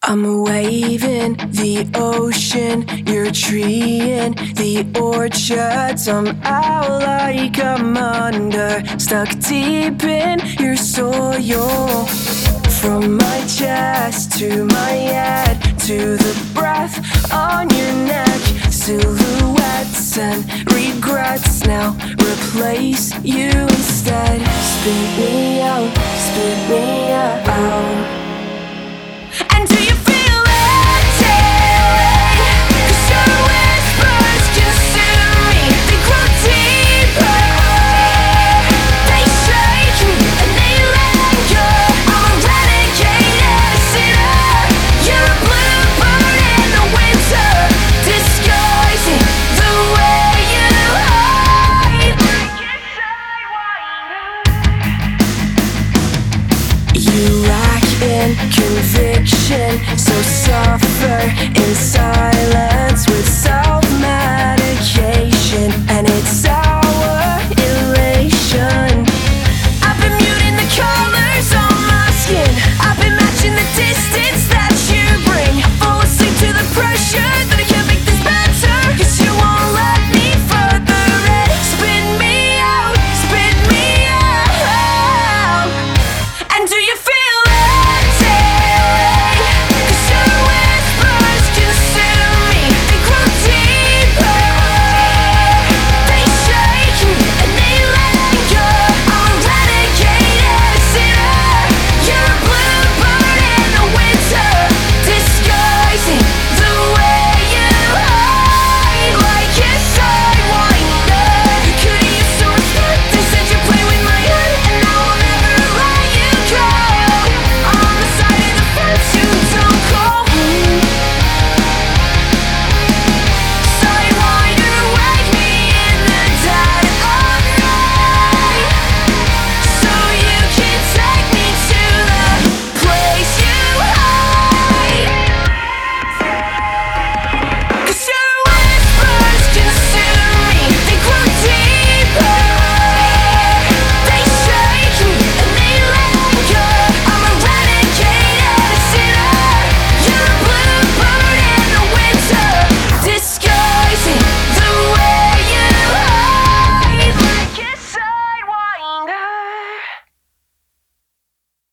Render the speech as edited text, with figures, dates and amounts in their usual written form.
I'm a wave in the ocean, you're a tree in the orchard. Somehow like I'm under, stuck deep in your soil. From my chest to my head, to the breath on your neck. Silhouettes and regrets now replace you instead. Spit me out, spit me out. And do you feel it daily? 'Cause your whispers consume me. They grow deeper, they shake me and they linger. I'm a renegade sinner. You're a bluebird in the winter, disguising the way you hide. You lack in conviction, so suffer inside.